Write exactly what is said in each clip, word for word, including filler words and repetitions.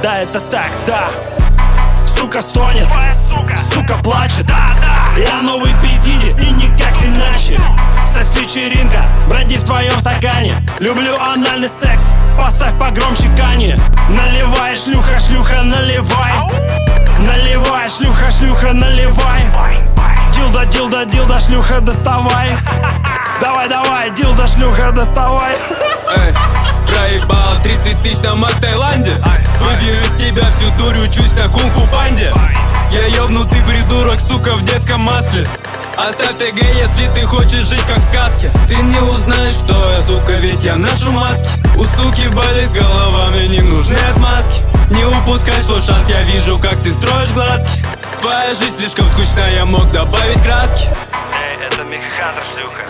да, это так, да. Сука стонет, сука плачет. Я новый педиди и никак иначе. Секс-вечеринка, бренди в твоем стакане. Люблю анальный секс, поставь погромче Кани. Наливай, шлюха, шлюха, наливай. Наливай, шлюха, шлюха, наливай. Дилда, дилда, дилда, шлюха, доставай. Давай, давай, дилда, шлюха, доставай. Эй, проебала тридцать тысяч на мак в Таиланде. Выбью из тебя всю дурь, учусь на кунг-фу панде. Я ёбнутый придурок, сука, в детском масле. Оставь ТГ, если ты хочешь жить как в сказке. Ты не узнаешь, что я, сука, ведь я ношу маски. У суки болит голова, мне не нужны отмазки. Не упускай свой шанс, я вижу, как ты строишь глазки. Твоя жизнь слишком скучная, я мог добавить краски. Эй, это Михахантер, шлюха.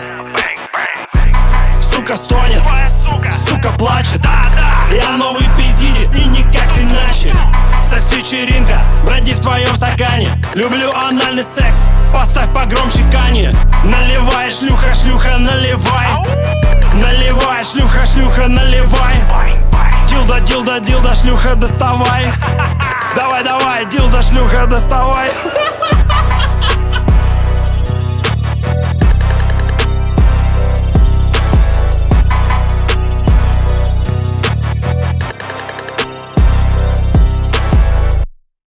Сука стонет, сука плачет. Я новый педиди и никак иначе. Секс-вечеринка, бренди в твоем стакане. Люблю анальный секс, поставь погромче Кани. Наливай, шлюха, шлюха, наливай. Наливай, шлюха, шлюха, наливай. Дилда, дилда, дилда, шлюха, доставай. Давай, давай, дилда, шлюха, доставай.